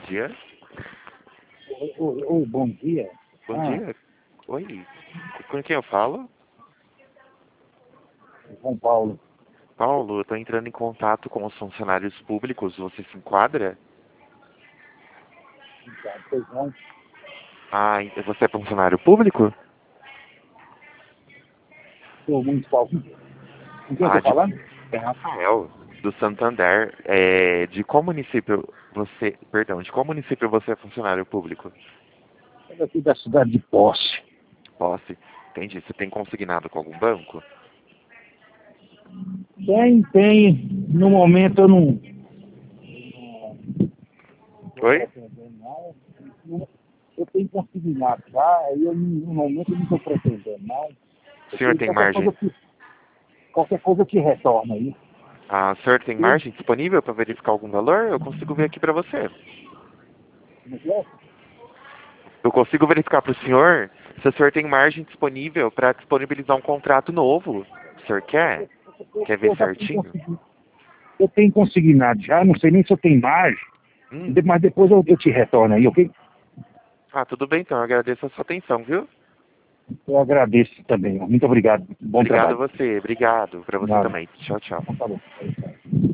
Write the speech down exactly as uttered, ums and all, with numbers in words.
dia. Oi, oi, oi, bom dia. Bom Ah, dia. Oi. Com quem eu falo? São Paulo. Paulo, eu tô entrando em contato com os funcionários públicos. Você se enquadra? Então, pois não. Ah, e você é funcionário público? Sou municipal. Com quem eu Ah, tô de falando? é Rafael, do Santander. É, de qual município você... Perdão, de qual município você é funcionário público? É daqui da cidade de Posse. Posse. Entendi. Você tem consignado com algum banco? Tem, tem. No momento eu não estou Oi? pretendendo, não. Não- Eu tenho consignado já, aí eu, no momento eu não estou pretendendo, não. O Eu senhor tenho tem qualquer coisa margem... que, qualquer coisa que retorna aí. Ah, o senhor tem Eu, margem disponível para verificar algum valor? Eu consigo ver aqui para você. como é que é? Eu consigo verificar para o senhor se o senhor tem margem disponível para disponibilizar um contrato novo. O senhor quer? Eu, Quer ver eu já tenho certinho? consignado. Eu tenho consignado já, não sei nem se eu tenho margem, Hum. mas depois eu, eu te retorno aí, ok? Ah, tudo bem então. Eu agradeço a sua atenção, viu? Eu agradeço também. Muito obrigado. Bom Obrigado a trabalho. você. Obrigado para você Nada. também. Tchau, tchau. Então, tá bom.